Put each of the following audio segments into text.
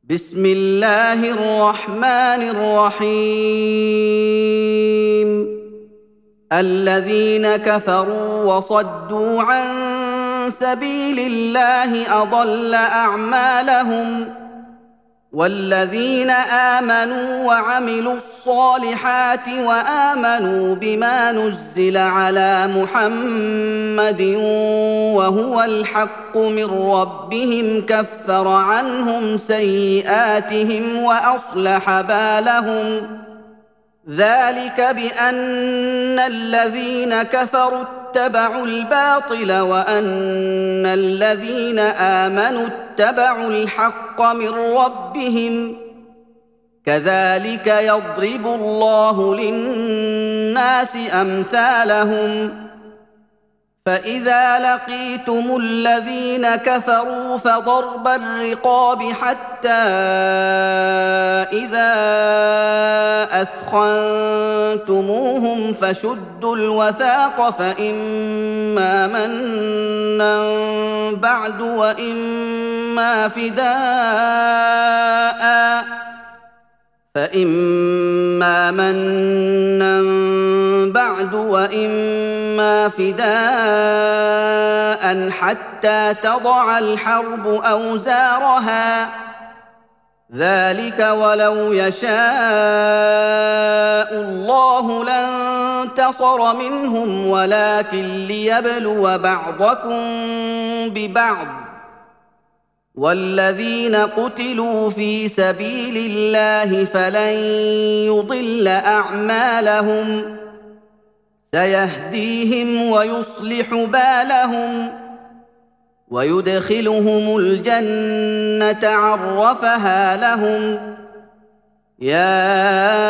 بسم الله الرحمن الرحيم. الذين كفروا وصدوا عن سبيل الله أضل أعمالهم، والذين آمنوا وعملوا الصالحات وآمنوا بما نزل على محمد وهو الحق من ربهم كفر عنهم سيئاتهم وأصلح بالهم. ذلك بأن الذين كفروا اتبعوا الباطل وأن الذين آمنوا اتبعوا الحق من ربهم، كذلك يضرب الله للناس أمثالهم. فإذا لقيتم الذين كفروا فضرب الرقاب حتى إذا أثخنتموهم فشدوا الوثاق فإما منا بعد وإما فداء حتى تضع الحرب أوزارها. ذلك ولو يشاء الله لانتصر منهم ولكن ليبلو بعضكم ببعض. والذين قتلوا في سبيل الله فلن يضل أعمالهم، سيهديهم ويصلح بالهم ويدخلهم الجنة عرفها لهم. يا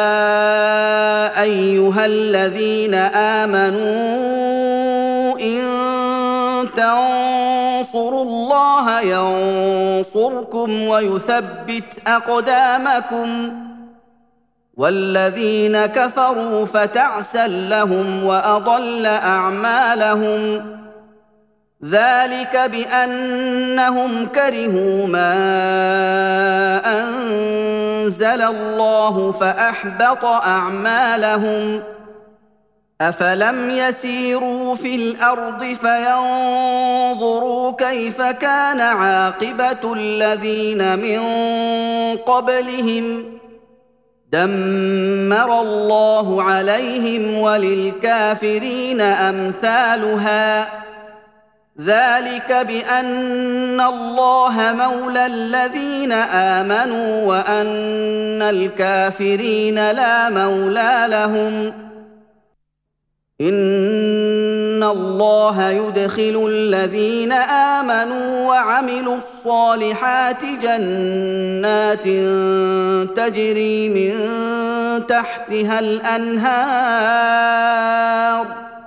أيها الذين آمنوا إن تنصروا الله ينصركم ويثبت أقدامكم. والذين كفروا فتعسا لهم وأضل أعمالهم. ذلك بأنهم كرهوا ما أنزل الله فأحبط أعمالهم. أفلم يسيروا في الأرض فينظروا كيف كان عاقبة الذين من قبلهم؟ دمر الله عليهم وللكافرين أمثالها. ذلك بأن الله مولى الذين آمنوا وأن الكافرين لا مولى لهم. إن الله يدخل الذين آمنوا وعملوا الصالحات جنات تجري من تحتها الأنهار،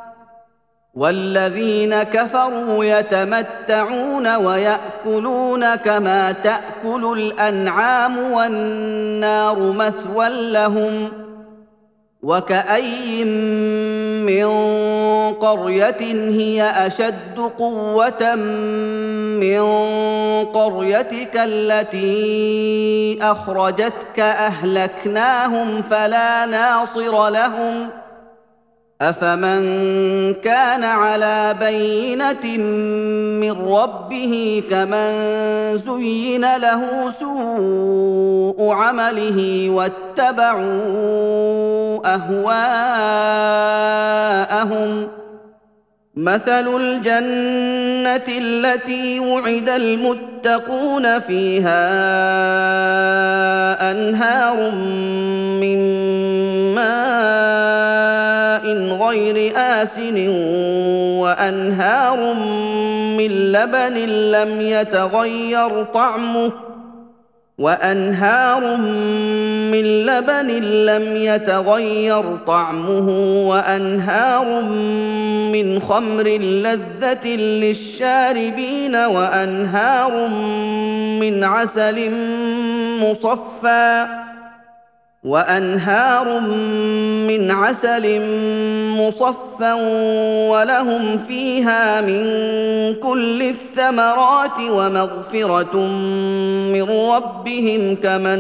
والذين كفروا يتمتعون ويأكلون كما تأكل الأنعام والنار مثوى لهم. وكأي من قرية هي أشد قوة من قريتك التي أخرجتك أهلكناهم فلا ناصر لهم. أفمن كان على بينة من ربه كمن زين له سوء عمله واتبعوا أهواءهم. مثل الجنة التي وعد المتقون فيها أنهار من ماء غير آسن وأنهار من لبن لم يتغير طعمه وأنهار من خمر لذة للشاربين وأنهار من عسل مصفى وأنهار من عسل مصفى ولهم فيها من كل الثمرات ومغفرة من ربهم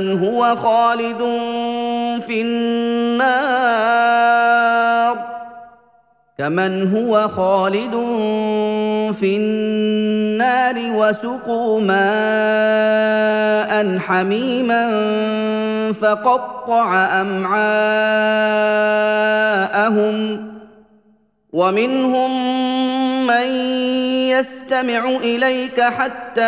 كمن هو خالد في النار وسقوا ماء حميما فقطع أمعاءهم ومنهم من يستمع إليك حتى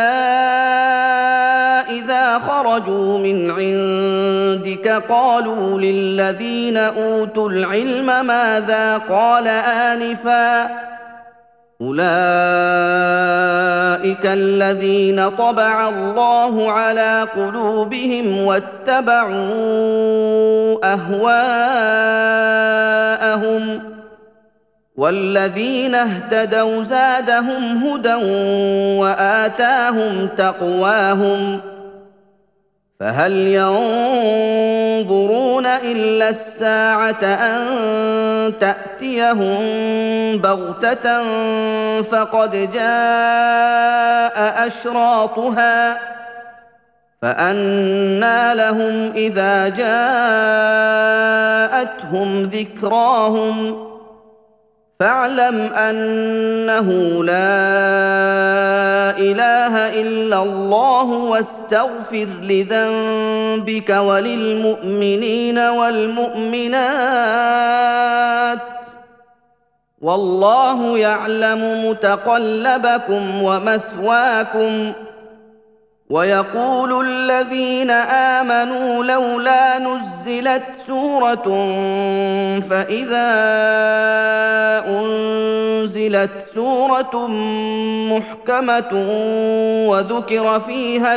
إذا خرجوا من عندك قالوا للذين أوتوا العلم ماذا قال آنفا أولئك الذين طبع الله على قلوبهم واتبعوا أهواءهم والذين اهتدوا زادهم هدى وآتاهم تقواهم فهل ينظرون إلا الساعة أن تأتيهم بغتة فقد جاء أشراطها فأنى لهم إذا جاءتهم ذكراهم فاعلم أنه لا إله إلا الله واستغفر لذنبك وللمؤمنين والمؤمنات والله يعلم متقلبكم ومثواكم ويقول الذين آمنوا لولا نزلت سورة فإذا أنزلت سورة محكمة وذكر فيها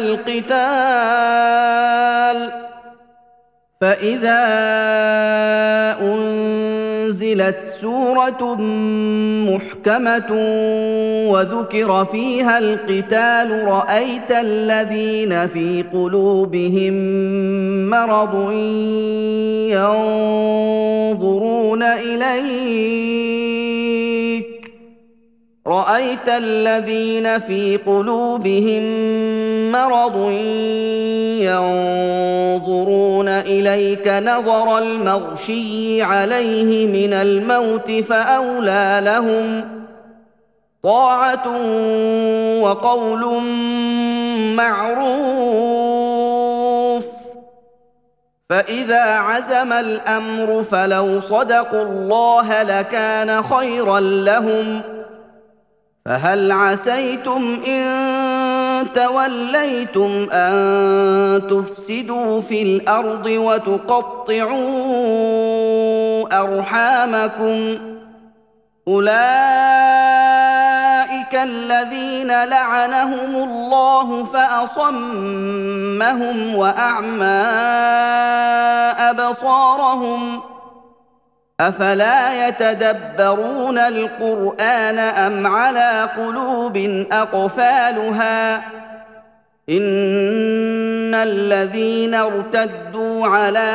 القتال رأيت الذين في قلوبهم مرض ينظرون إليك نظر المغشي عليه من الموت فأولى لهم طاعة وقول معروف فإذا عزم الأمر فلو صدقوا الله لكان خيرا لهم فهل عسيتم إن توليتم أن تفسدوا في الأرض وتقطعوا أرحامكم أولئك الذين لعنهم الله فأصمهم وأعمى أبصارهم أفلا يتدبرون القرآن أم على قلوب أقفالها إن الذين ارتدوا على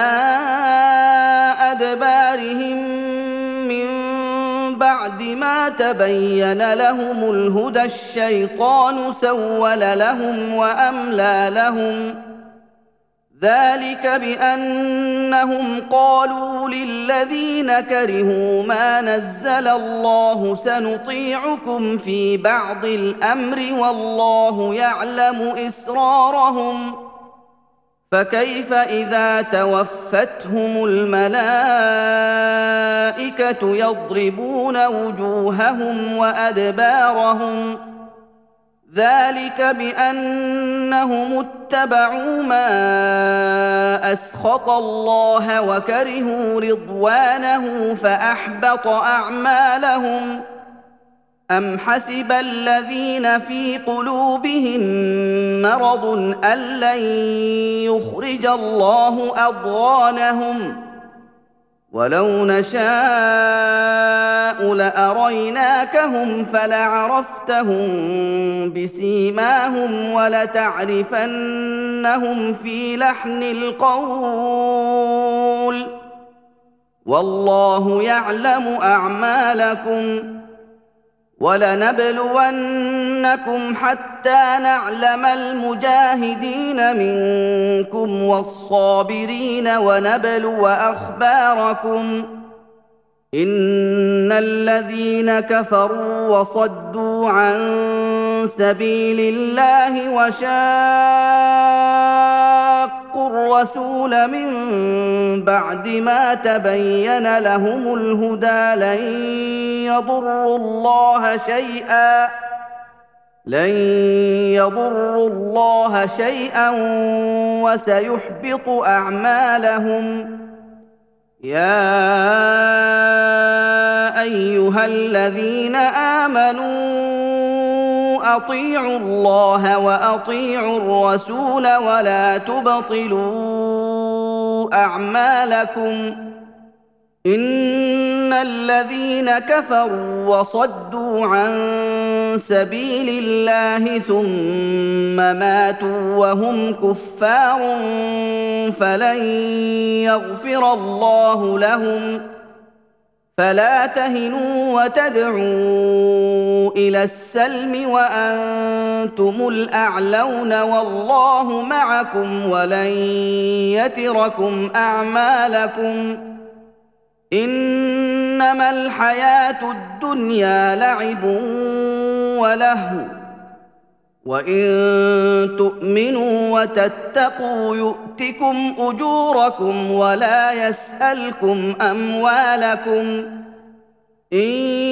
أدبارهم من بعد ما تبين لهم الهدى الشيطان سول لهم وأملى لهم ذلك بأنهم قالوا للذين كرهوا ما نزل الله سنطيعكم في بعض الأمر والله يعلم إسرارهم فكيف إذا توفتهم الملائكة يضربون وجوههم وأدبارهم ذلك بأنهم اتبعوا ما أسخط الله وكرهوا رضوانه فأحبط أعمالهم أم حسب الذين في قلوبهم مرض أن لن يخرج الله أضغانهم ولو نشاء لأريناكهم فلعرفتهم بسيماهم ولتعرفنهم في لحن القول والله يعلم أعمالكم ولنبلونكم حتى نعلم المجاهدين منكم والصابرين ونبلو أخباركم إن الذين كفروا وصدوا عن سبيل الله وشاقوا الرسول من بعد ما تبين لهم الهدى لن يضروا الله شيئا وسيحبط أعمالهم يا أيها الذين آمنوا أطيعوا الله وأطيعوا الرسول ولا تبطلوا أعمالكم إن الذين كفروا وصدوا عن سبيل الله ثم ماتوا وهم كفار فلن يغفر الله لهم فلا تهنوا وتدعوا إلى السلم وأنتم الأعلون والله معكم ولن يتركم أعمالكم إنما الحياة الدنيا لعب ولهو وإن تؤمنوا وتتقوا يؤتكم أجوركم ولا يسألكم أموالكم إن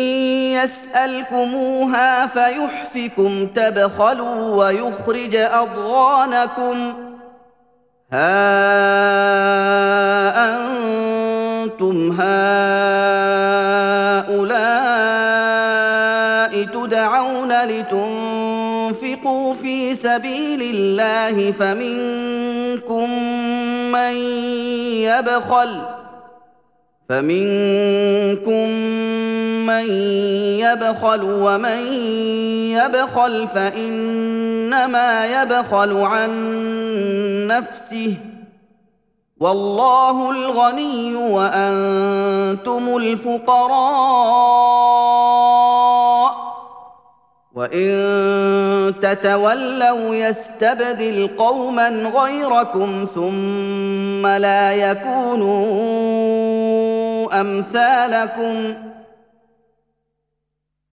يسألكموها فيحفكم تبخلوا ويخرج أضغانكم ها أنتم هؤلاء تدعون لتنفقوا في سبيل الله فمنكم من يبخل ومن يبخل فإنما يبخل عن نفسه والله الغني وأنتم الفقراء وإن تتولوا يستبدل قوما غيركم ثم لا يكونوا أمثالكم